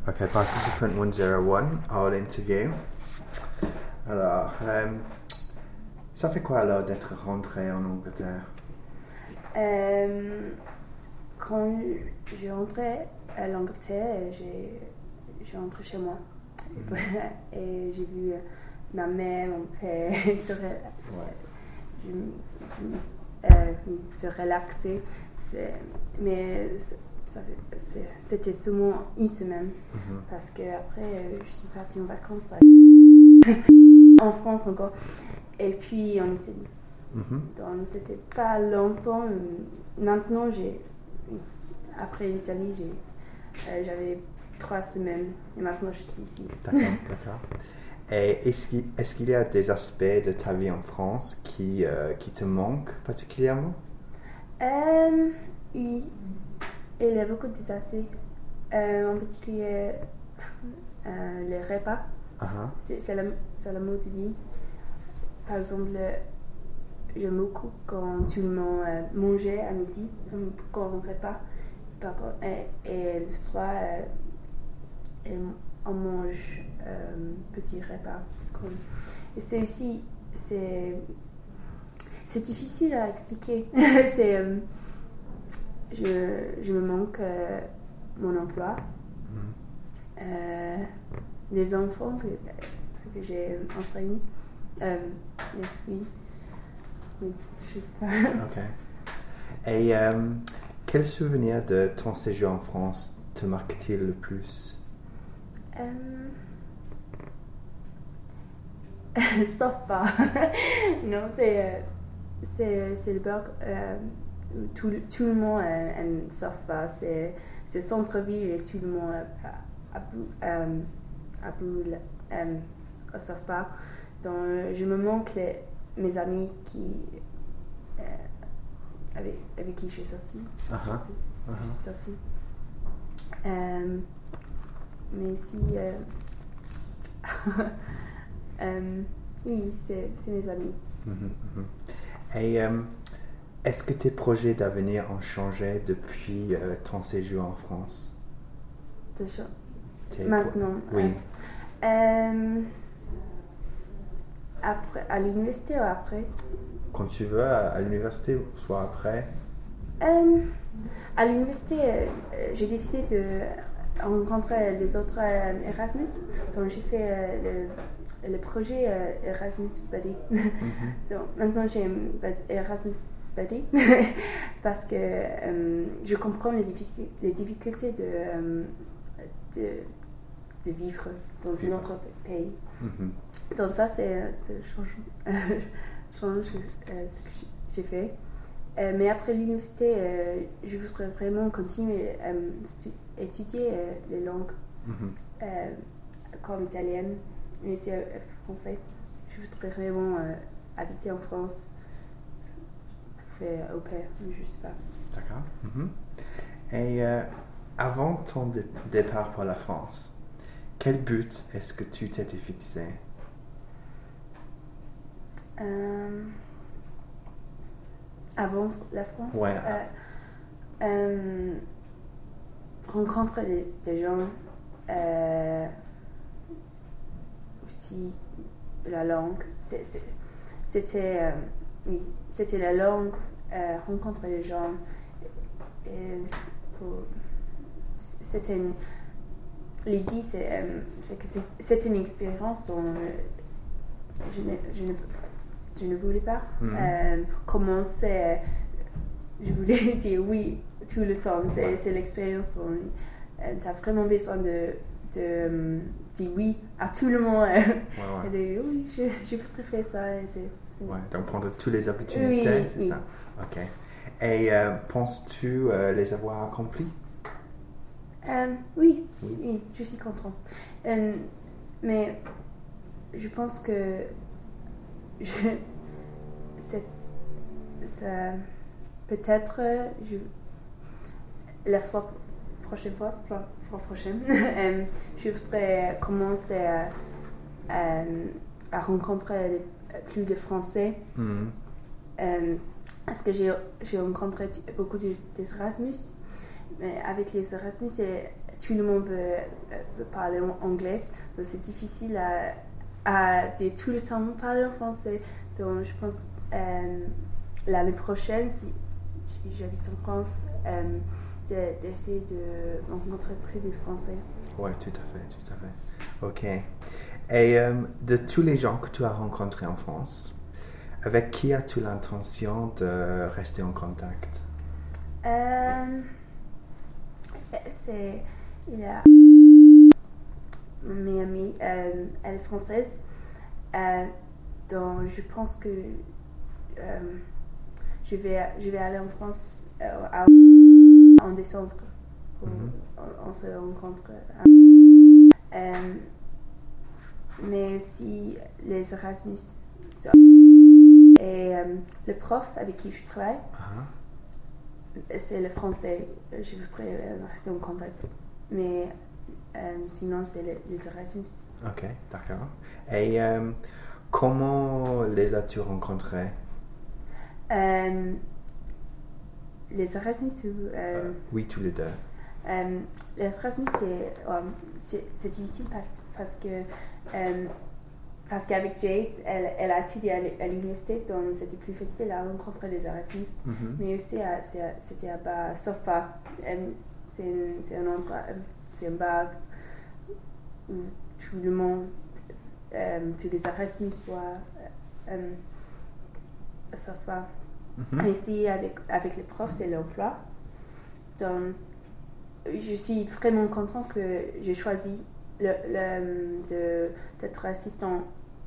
Okay, participant 101 à l'interview. Alors, ça fait quoi alors d'être rentré en Angleterre? Quand j'ai rentré à l'Angleterre, j'ai rentré chez moi. Et j'ai vu ma mère, mon père se relaxer. Mais c'était seulement une semaine. Parce qu'après, je suis partie en vacances en France encore. Et puis en Italie. Donc c'était pas longtemps. Maintenant, après l'Italie, j'avais 3 semaines. Et maintenant, je suis ici. D'accord. Et est-ce qu'il y a des aspects de ta vie en France qui te manquent particulièrement? Oui. Il y a beaucoup des aspects. En particulier, les repas. C'est la mode de vie. Par exemple, j'aime beaucoup quand tout le monde mangeait à midi, quand on repas. Et le soir, on mange petit repas. Et c'est aussi, c'est difficile à expliquer. Je me manque mon emploi, les enfants, ce que j'ai enseigné. Oui, je sais pas. Ok. Et quel souvenir de ton séjour en France te marque-t-il le plus? Sauf pas. Non, c'est le burg. Tout le monde aime Sofa. C'est centre-ville et tout le monde à Sofa. Donc, je me manque mes amis avec qui je suis sortie. Je suis sortie. Mais aussi, oui, c'est mes amis. Et est-ce que tes projets d'avenir ont changé depuis ton séjour en France? Maintenant? Oui. Après, à l'université ou après? Quand tu veux, à l'université, soit après? À l'université, j'ai décidé de rencontrer les autres Erasmus. Donc, j'ai fait le projet Erasmus Buddy. Donc, maintenant, j'ai un Erasmus Buddy parce que je comprends les difficultés de vivre dans un autre pays. Donc ça, c'est change ce que j'ai fait. Mais après l'université, je voudrais vraiment continuer à étudier les langues comme italienne, mais aussi français. Je voudrais vraiment habiter en France, faire au pair, je ne sais pas. D'accord. Et avant ton départ pour la France, quel but est-ce que tu t'étais fixé? Avant la France, ouais. Rencontrer des gens, aussi la langue. C'était la langue, rencontrer des gens. L'idée, c'est que c'était une expérience dont je ne voulais pas commencer. Je voulais dire oui tout le temps. C'est l'expérience dont tu as vraiment besoin de dire oui à tout le monde. Et de oui, je voudrais faire ça. Donc prendre toutes les opportunités, c'est ça? Ok. Et penses-tu les avoir accomplis? Oui, je suis contente. Mais je pense que ça peut-être la fois prochaine, je voudrais commencer à rencontrer plus de Français. Parce que j'ai rencontré beaucoup d'Erasmus. Mais avec les Erasmus, tout le monde veut parler en anglais. Donc c'est difficile à dire tout le temps parler en français. Donc je pense l'année prochaine, si j'habite en France, d'essayer de rencontrer plus de Français. Oui, tout à fait. Ok. Et de tous les gens que tu as rencontrés en France, avec qui as-tu l'intention de rester en contact? Il y a mes amies, elle est française, donc je pense que je vais aller en France en décembre. On se rencontre. Mais aussi les Erasmus. Et le prof avec qui je travaille, c'est le français. Je voudrais rester en contact. Mais sinon, c'est les Erasmus. Ok, d'accord. Et comment les as-tu rencontrés? Les Erasmus Oui, tous les deux. Les Erasmus, c'est utile parce qu'avec Jade, elle a étudié à l'université, donc c'était plus facile à rencontrer les Erasmus. Mais aussi, c'était à Sofa. C'est un endroit, c'est un bar où tout le monde, tous les Erasmus voient à Sofa. Ici, avec les profs, c'est l'emploi. Donc, je suis vraiment contente que j'ai choisi d'être assistante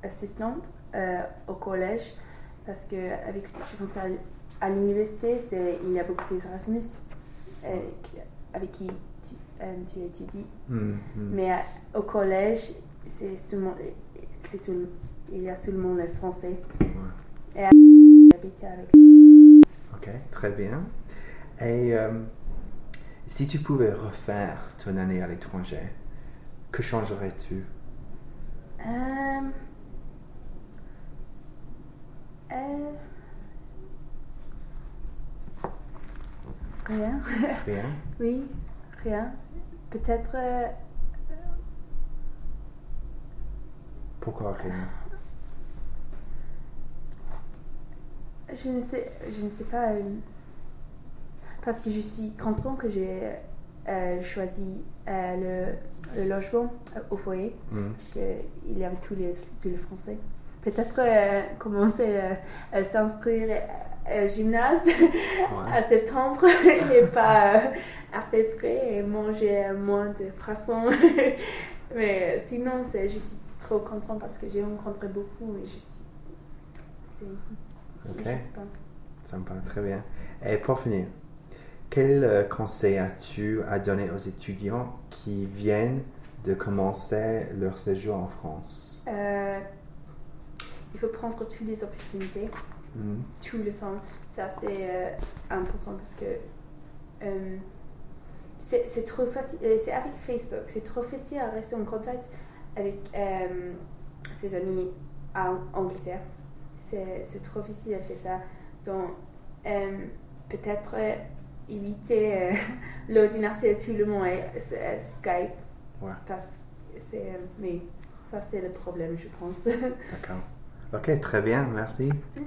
au collège parce que je pense qu'à l'université il y a beaucoup d'Erasmus avec qui tu étudies, mais au collège il y a seulement les Français. Et j'habite avec. Ok, très bien. Et si tu pouvais refaire ton année à l'étranger, que changerais-tu? Rien. Rien? Oui, rien. Peut-être. Pourquoi rien? Je ne sais pas. Parce que je suis contente que j'ai choisi le logement au foyer, parce qu'il y avait tous les Français. Peut-être commencer à s'inscrire au gymnase à septembre et pas à faire frais et manger moins de poissons. Mais sinon, je suis trop contente parce que j'ai rencontré beaucoup et Ok, sympa, très bien. Et pour finir, quel conseil as-tu à donner aux étudiants qui viennent de commencer leur séjour en France? Il faut prendre toutes les opportunités, tout le temps. C'est assez important parce que c'est trop facile. C'est avec Facebook, c'est trop facile à rester en contact avec ses amis en Angleterre. C'est trop facile à faire ça. Donc, peut-être éviter l'ordinateur tout le monde et Skype. Ouais. Parce que mais ça, c'est le problème, je pense. D'accord. Ok, très bien, merci.